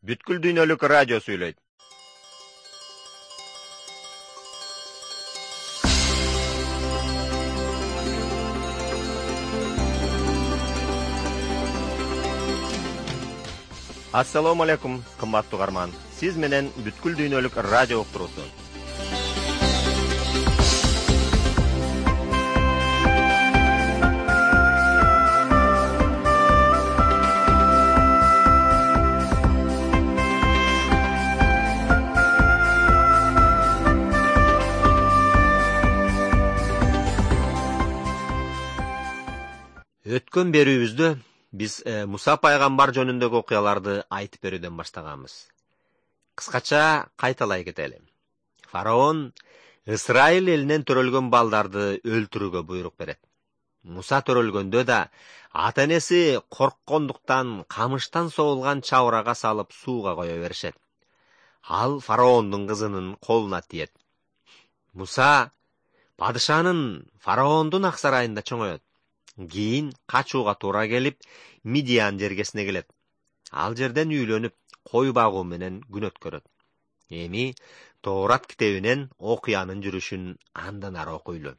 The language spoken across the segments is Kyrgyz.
Бүткүл дүйнөлүк радио сүйлөйт. Ассаламу алейкум, кымбаттуу угарман. Сиз менен бүткүл дүйнөлүк радио уктуруусу. Өткөн берүүбүздө биз Муса пайгамбар жөнүндөгү окуяларды айтып берүүдөн баштаганбыз. Кыскача кайталай кетели. Фараон Исраил элинен төрөлгөн балдарды өлтүрүүгө буйрук берет. Муса төрөлгөндө да ата-энеси корккондуктан камыштан соолган чабырага салып сууга кое беришет. Ал фараондун кызынын колуна тиет. Муса падышанын фараондун ак сарайында чоңоет. Кийин качууга туура келип, Мидиан жергесине келет. Ал жерден үйлөнүп, кой багуу менен күн өткөрөт. Эми Тоорат китебинен окуянын жүрүшүн андан ары окуйлу.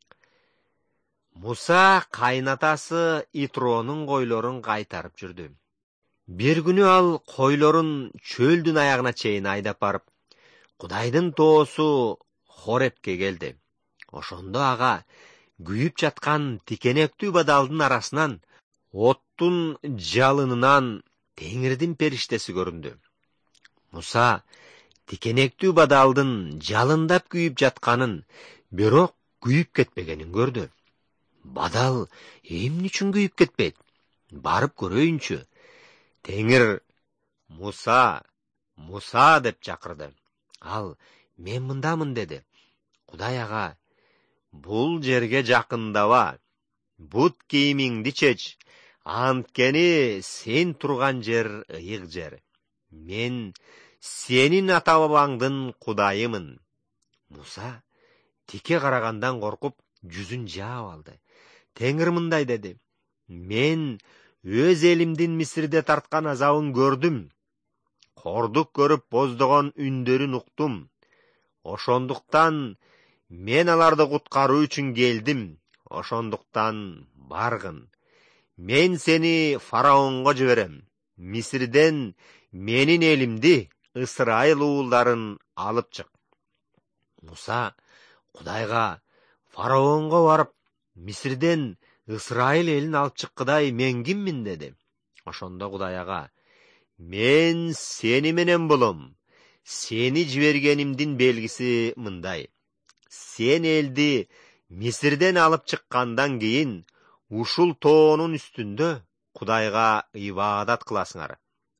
Муса кайнатасы Итронун койлорун кайтарып жүрдү. Бир күнү ал койлорун чөлдүн аягына чейин айдап барып, Кудайдын тоосу Хорепке келди. Ошондо ага күйүп жаткан тикенектүү бадалдын арасынан оттун жалынынан Теңирдин периштеси көрүндү. Муса тикенектүү бадалдын жалындап күйүп жатканын, бирок күйүп кетпегенин көрдү. Бадал эмне үчүн күйүп кетпейт? Барып көрөйүнчү. Теңир Муса, Муса деп чакырды. Ал мен мындамын деди. Кудай ага бул жерге жакындаба, бут кийимиңди чеч, анткени сен турган жер ыйык жер. Мен сенин ата-бабаңдын Кудайымын. Муса тике карагандан коркуп, жүзүн жаап алды. Теңир мындай деди: мен өз элимдин Мисирде тарткан азабын көрдүм. Кордук көрүп боздогон үндөрүн уктум. Ошондуктан мен аларды куткаруу үчүн келдим. Ошондуктан баргын. Мен сени фараонго жиберем. Мисирден менин элимди, Исраил уулдарын алып чык. Муса Кудайга: фараонго барып, Мисирден Исраил элин алып чыккыдай мен киммин деди. Ошондо Кудай ага: мен сени менен болом. Сени жибергенимдин белгиси мындай: сен элди Мисирден алып чыккандан кийин ушул тоонун үстүндө Кудайга ибадат кыласыңар.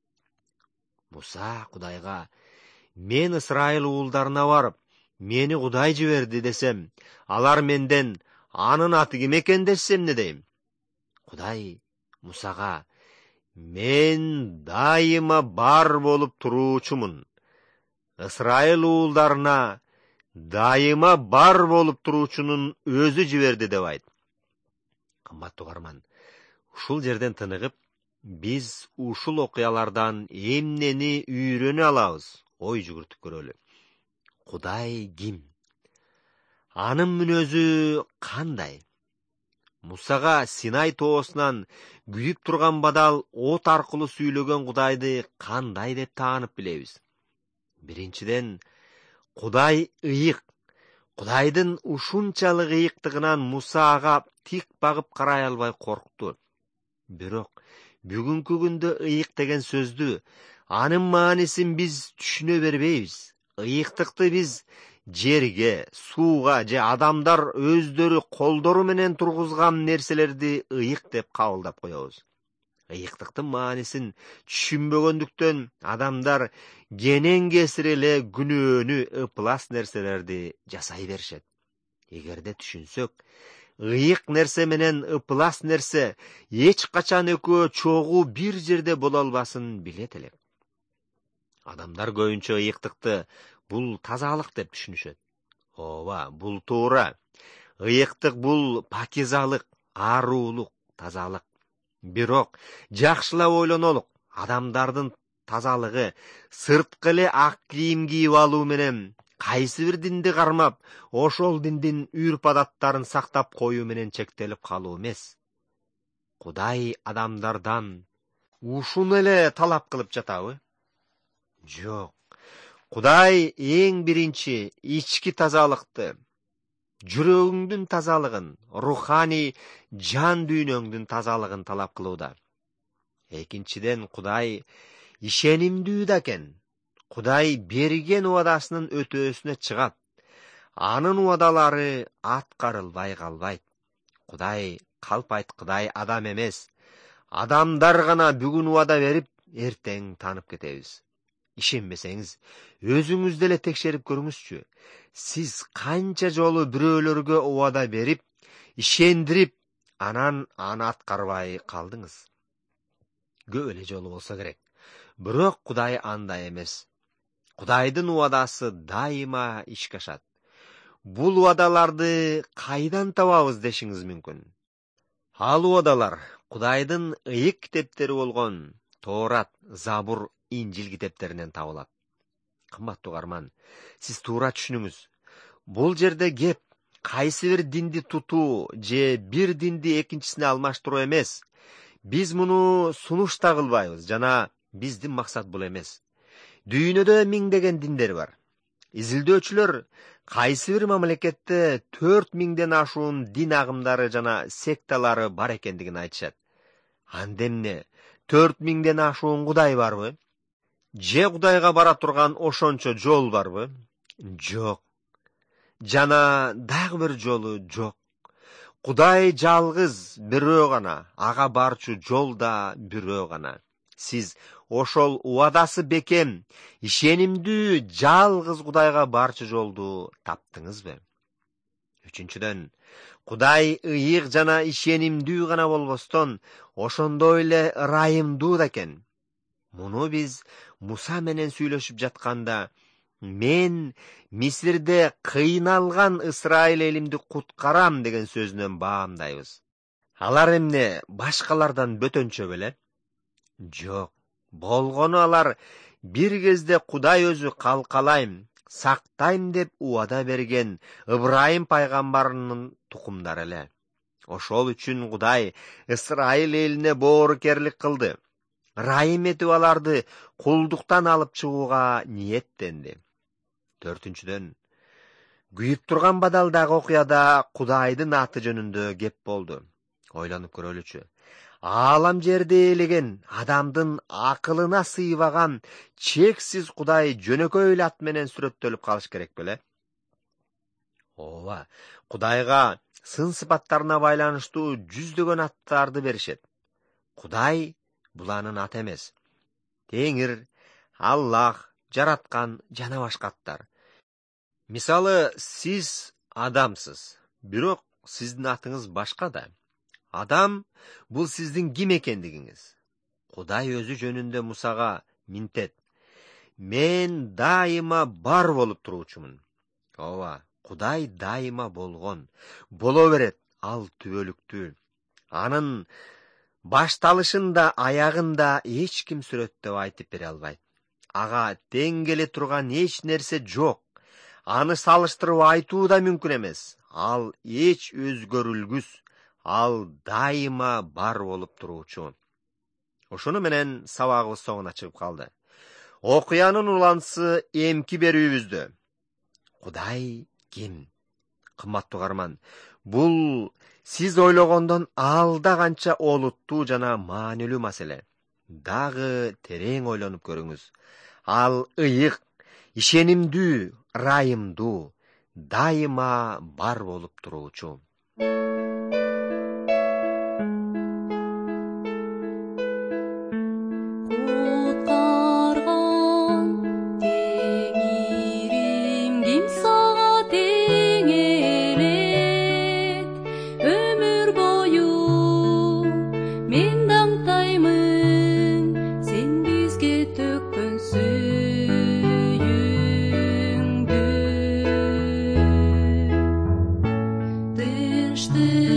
Муса Кудайга: мен Исраил уулдарына барып, мени Кудай жиберди десем, алар менден анын аты ким экен дешсе эмне дейм? Кудай Мусага: мен дайыма бар болуп туруучумун. Исраил уулдарына дайыма бар болуп туруучунун өзү жиберди деп айт. Кымбаттуу угарман, ушул жерден тыныгып, биз ушул окуялардан эмнени үйрөнө алабыз? Ой жүгүртүп көрөлү. Кудай ким? Анын мүнөзү кандай? Мусага Синай тоосунан күйүп турган бадал от аркылуу сүйлөгөн Кудайды кандай деп таанып билебиз? Биринчиден, Кудай ыйык. Кудайдын ушунчалык ыйыктыгынан Муса ага тик багып карай албай коркту. Бирок бүгүнкү күндө ыйык деген сөздү, анын маанисин биз түшүнө бербейбиз. Ыйыктыкты биз жерге, сууга же адамдар өздөрү колдору менен тургузган нерселерди ыйык деп кабылдап коебуз. Ыйыктыктын маанисин түшүнбөгөндүктөн адамдар кенен кесир эле күнөөнү, ыплас нерселерди жасай беришет. Эгерде түшүнсөк, ыйык нерсе менен ыплас нерсе эч качан экөө чогуу бир жерде боло албасын билет элек. Адамдар көбүнчө ыйыктыкты бул тазалык деп түшүнүшөт. Ооба, бул туура. Ыйыктык бул пакизалык, аарулук, тазалык. Бирок жакшылап ойлонолук. Адамдардын тазалыгы, сырткы эле ак кийим кийип алуу менен кайсы бир динди кармап, ошол диндин үрп-адаттарын сактап коюу менен чектелип калуу эмес. Кудай адамдардан ушуну эле талап кылып жатабы? Жок. Кудай эң биринчи ички тазалыкты, жүрөгүңдүн тазалыгын, руханий жан дүйнөңдүн тазалыгын талап кылууда. Экинчиден, Кудай ишенимдүү да экен. Кудай берген убадасынын өтөөсүнө чыгат. Анын убадалары аткарылбай калбайт. Кудай калп айткыдай адам эмес. Адамдар гана бүгүн убада берип, эртең таанып кетебиз. Ишенбесеңиз, өзүңүз деле текшерип көрүңүзчү. Сиз канча жолу бирөөлөргө убада берип, ишендирип, анан аны аткарбай калдыңыз? Көп эле жолу болсо керек. Бирок Кудай андай эмес. Кудайдын убадасы дайыма ишке ашат. Бул убадаларды кайдан табабыз дешиңиз мүмкүн. Ал убадалар Кудайдын ыйык китептери болгон Тоорат, Забур, Инжил китептеринен табылат. Кымбаттуу угарман, сиз туура түшүнүңүз. Бул жерде кеп кайсы бир динди тутуу же бир динди экинчисине алмаштыруу эмес. Биз муну сунуш да кылбайбыз, жана биздин максат бул эмес. Дүйнөдө миңдеген диндер бар. Изилдөөчүлөр кайсы бир мамлекетте 4000ден ашуун дин агымдары жана секталары бар экендигин айтышат. Анда эмне, 4000ден ашуун Кудай барбы? Же Кудайга бара турган ошончо жол барбы? Жок. Жана дагы бир жолу жок. Кудай жалгыз бирөө гана, ага барчу жол да бирөө гана. Сиз ошол убадасы бекем, ишенимдүү жалгыз Кудайга барчу жолду таптыңызбы? Үчүнчүдөн, Кудай ыйык жана ишенимдүү гана болбостон, ошондой эле ырайымдуу да экен. Муну биз Муса менен сүйлөшүп жатканда, мен Мисирде кыйналган Исраил элимди куткарам деген сөзүнөн баамдайбыз. Алар эмне башкалардан бөтөнчө беле? Жок. Болгону алар бир кезде Кудай өзү калкалайм, сактайм деп убада берген Ыбрайым пайгамбарынын тукумдары эле. Ошол үчүн Кудай Исраил элине боорукерлик кылды. Ырайым этип аларды кулдуктан алып чыгууга ниеттенди. Төртүнчүдөн, күйүп турган бадалдагы окуяда Кудайдын аты жөнүндө кеп болду. Ойлонуп көрөлүчү. Аалам жерде элеген, адамдын акылына сыйбаган чексиз Кудай жөнөкөй эле ат менен сүрөттөлүп калыш керек беле? Ооба, Кудайга сын сыпаттарына байланыштуу жүздөгөн аттарды беришет. Кудай бул анын аты эмес. Теңир, Аллах, жараткан жана башка аттар. Мисалы, сиз адамсыз, бирок сиздин атыңыз башка да. Адам бул сиздин ким экендигиңиз. Кудай өзү жөнүндө Мусага минтет. Мен дайыма бар болуп туруучумун. Ооба, Кудай дайыма болгон, боло берет, ал түбөлүктүү. Анын башталышын да аягын да эч ким сүрөттөп айтып бере албайт. Ага тең келе турган эч нерсе жок. Аны салыштырып айтуу да мүмкүн эмес. Ал эч өзгөрүлгүс. Ал дайыма бар болуп туруучу. Ошону менен сабагыбыз соңуна чыгып калды. Окуянын уланысы эмки берүүбүздө. Кудай ким? Кымбаттуу угарман, бул сиз ойлогондон алда канча олуттуу жана маанилүү маселе. Дагы терең ойлонуп көрүңүз. Ал ыйык, ишенимдүү, ырайымдуу, дайыма бар болуп туруучу. Ты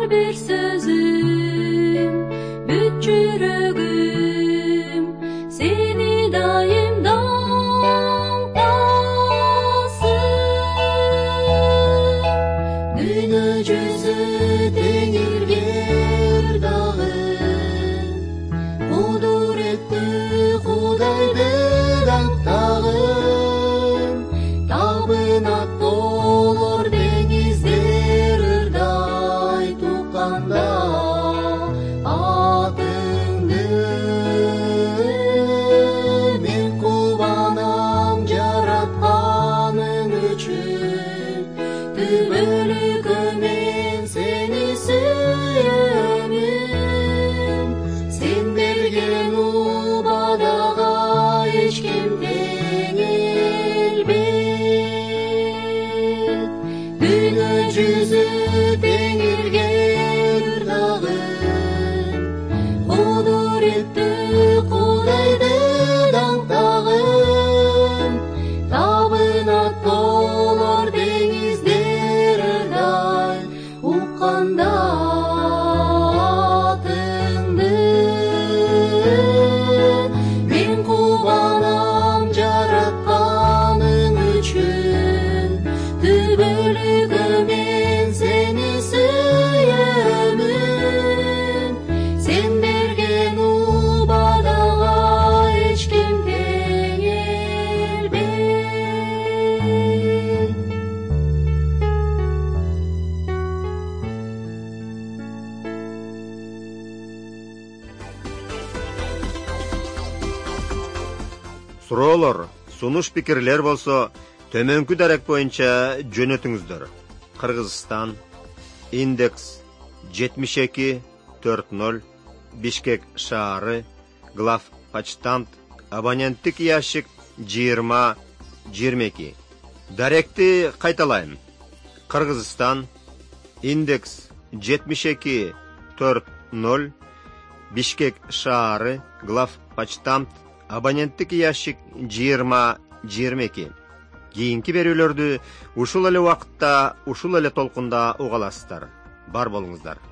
bir sözüm, büt жүрөгüm, seni daim dаңдасın. Dünya жүзі теңиргер дагын, кудуретті Кудайды даңктагын, табынат болор деңиздер ырдай тукканда атыңды. Мен кубанам жаратканың үчүн, түбөлүккө мен сени сүйөмүн. Сен берген убадага эч ким теңелбейт. Dünya жүзі теңиргер дагын, кудуретті Кудайды даңктагын, табынат болор деңиздер ырдай укканда атыңды. Мен кубанам жаратканың үчүн, түбөлүккө мен сени сүйөмүн. Сен берген убадага эч ким теңелбейт. Суроолор, сунуш пикирлер болсо төмөнкү дарек боюнча жөнөтүңүздөр. Кыргызстан, индекс 7240, Бишкек шаары, главпочтамт, абоненттик ящик 2022. Даректи кайталайм. Кыргызстан, индекс 7240, Бишкек шаары, главпочтамт, абоненттик ящик 2022. Кийинки берүүлөрдү ушул эле убакытта, ушул эле толкунда уга аласыздар. Бар болуңуздар.